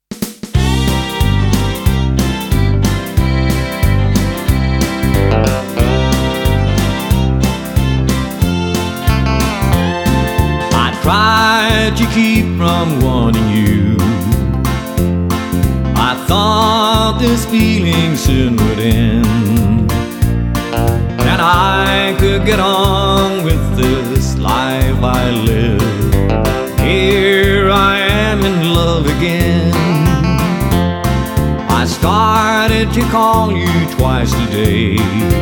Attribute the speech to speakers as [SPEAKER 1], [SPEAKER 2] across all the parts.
[SPEAKER 1] Tried to keep from wanting you. I thought this feeling soon would end, and I could get on with this life I live. Here I am in love again. I started to call you twice today.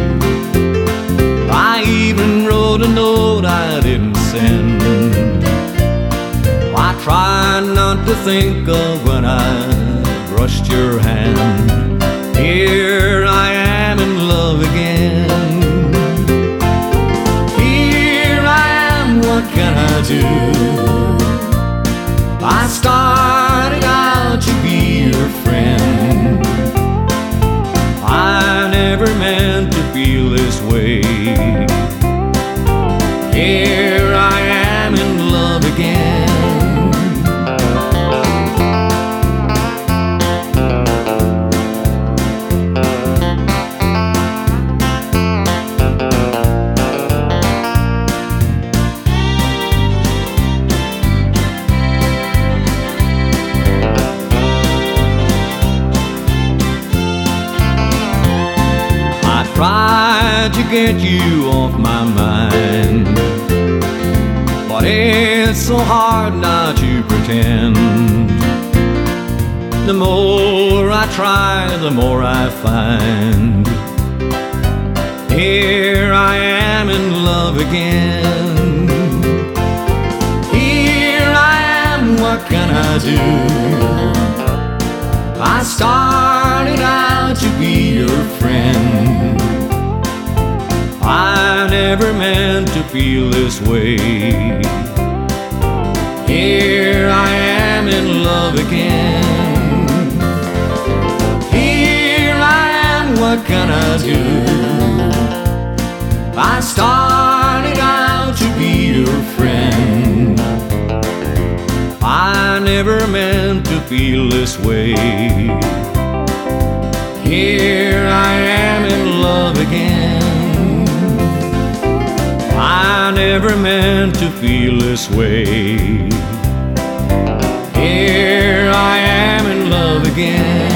[SPEAKER 1] I even wrote a note I didn't send. I tried not to think of when I brushed your hand. Here I am in love again. Here I am, what can I do? I started out to be your friend. I never meant to feel this way. Here I am in love again. Tried to get you off my mind, but it's so hard not to pretend. The more I try, the more I find. Here I am in love again. Here I am, what can I do? I started out to be your friend. I never meant to feel this way. Here I am in love again. Here I am, what can I do? I started out to be your friend. I never meant to feel this way. Here I am in love again. I never meant to feel this way. Here I am in love again.